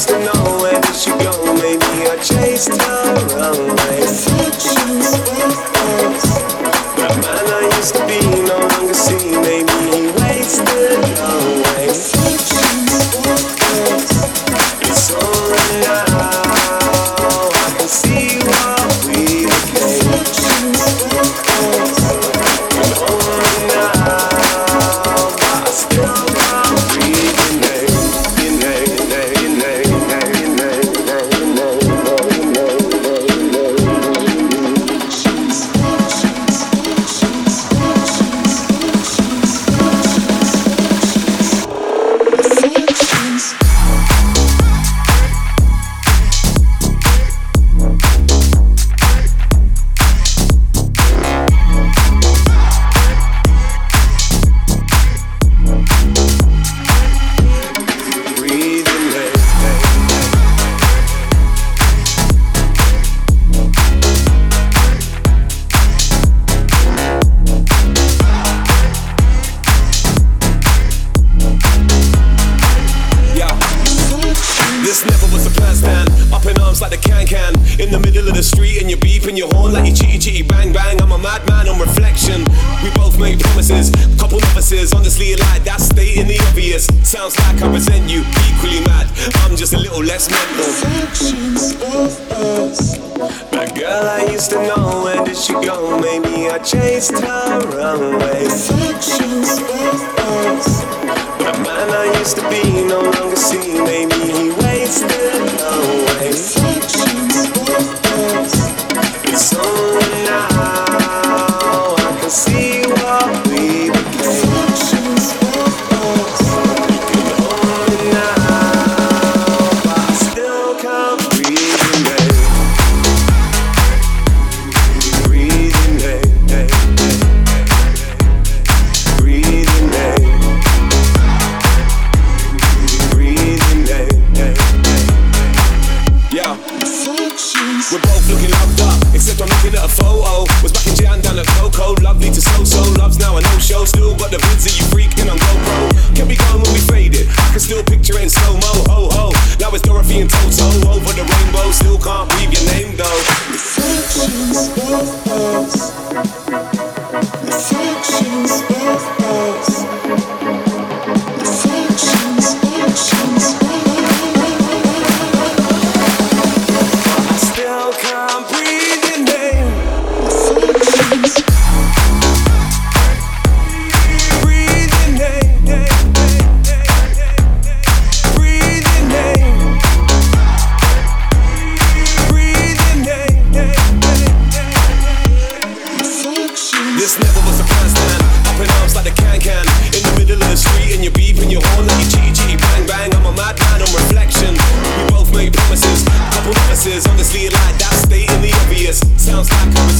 used to know where did she go. Maybe I chased her away. Reflections of us. That man I used to be no longer see. Maybe he wasted away. Reflections of us. It's over now. I can see what we became. Reflections of us. It's over now, but I still can't breathe your name. Your name, your name, your name, your name, your This never was a plan stand. Up in arms like the can-can. In the middle of the street and you're beeping your horn like you chitty bang bang. I'm a madman on reflection. We both made promises, couple novices. Honestly, like that, stating the obvious. Sounds like I resent you, equally mad. I'm just a little less mental. Reflections of us. That girl I used to know, where did she go? Maybe I chased her away. Reflections of us. That man I used to be no longer see. Maybe he wasted away. Reflections of us. It's over now. I can see what we became. Reflections of us. It's over now, but I still can't breathe your name. Breathe your name. Breathe your name. We're both looking loved up, except I'm looking at a photo. Was back in Jan down at Coco, lovely to so-so. Love's now a no-show, still got the vids of you freaking on GoPro. Kept me going when we faded, I can still picture it in slow-mo, ho-ho. Now it's Dorothy and Toto, over the rainbow. Still can't breathe your name though. Reflections of us. Reflections of us. Reflections, reflections of us. Can't breathe your name. Breathe your name. Breathe your name. Breathe your name. This never was a plan stand. Up in arms like the can-can. In the middle of the street and you're beeping your horn like you chitty bang bang. I'm a madman on reflection. We both made promises, couple novices. Honestly, like that, stating the obvious. Sounds like I'm